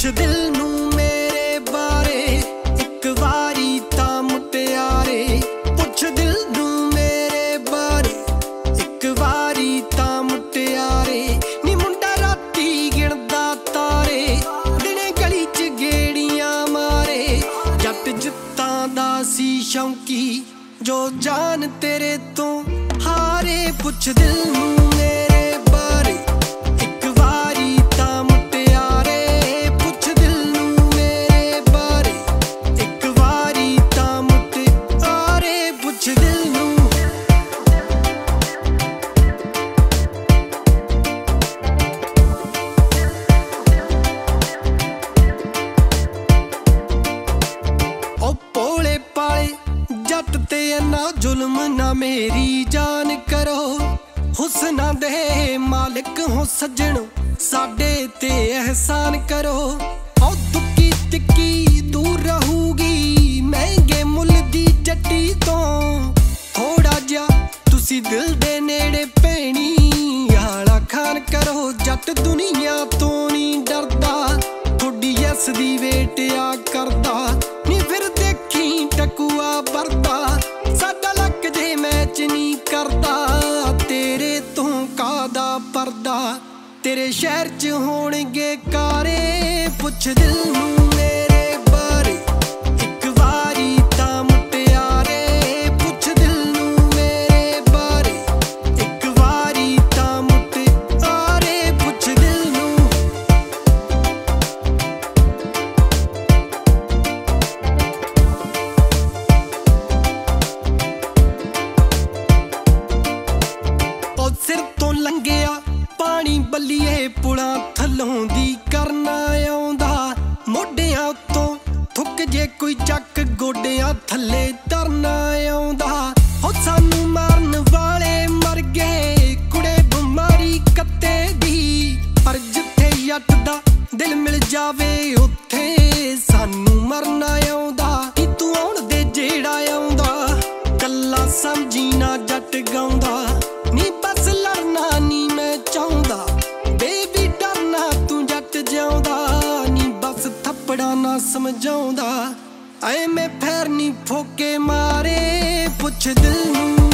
दिल नू मेरे बारे एक वारी तां मुटियारे। पुछ दिल नू मेरे बारे एक वारी तां मुटियारे। नी मुंडा राती गिणदा तारे दिने गली च गेड़ियां मारे। जट जित्तां दा सी शौंकी जो जान तेरे तो हारे। पुछ दिल नू मेरे बारे एक वारी तां मुटियारे। पुछ दिल नू मेरे बारे एक वारी तां मुटियारे। पुछ दिल नू ओ भोले पाले जट ते अन्ना जुल्म ना मेरी जान करो। हुस्ना दे मालिक हो सज्जण साडे ते एहसान करो। ओ दुक्की तिक्की दूर रहूगी महंगे मुल दी जट्टी तो। थोड़ा जा तुसी दिल दे नेड़े भैणी आला खान करो। जट दुनिया तो नहीं डरदा थोड़ी यस दी वेट आ करदा। नी फिर देखी टकुआ बरदा साडा लक जे मैच नहीं करदा। तेरे तो कादा परदा तेरे शहर च होणगे कारे। पुछ दिल नू मेरे बारे एक वारी तां मुटियारे। पुछ दिल नू मेरे बारे एक वारी तां मुटियारे। पुछ दिल नू ओ सिर तो लंघिया पानी बल्लीए पुलां थल्लों दी करना आउंदा। मोढियां उत्तों थुक जे कोई चक गोडियां थल्ले तरना आउंदा। हो सानू मारन वाले मर गए कुड़े बिमारी कत्ते दी। पर जिथे जट दा दिल मिल जावे उत्थे सानू मरना आउंदा। नी तू आउण दे जेड़ा आउंदा कल्ला समझी ना जट गाउंदा। नी बस लड़ना नी मैं चाहुंदा बेबी डरना तू जट जाउंदा। नी बस थप्पड़ा ना समझाउंदा ऐ मैं फैर नी फोके मारे। पुछ दिल नू